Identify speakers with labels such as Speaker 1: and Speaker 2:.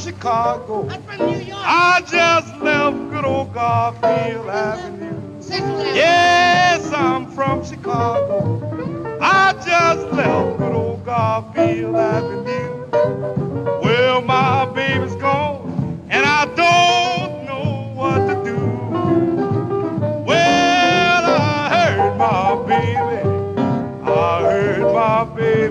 Speaker 1: Chicago.
Speaker 2: I'm from New York.
Speaker 1: I just left good old Garfield Avenue.
Speaker 2: Central Avenue.
Speaker 1: Yes, I'm from Chicago. I just left good old Garfield Avenue.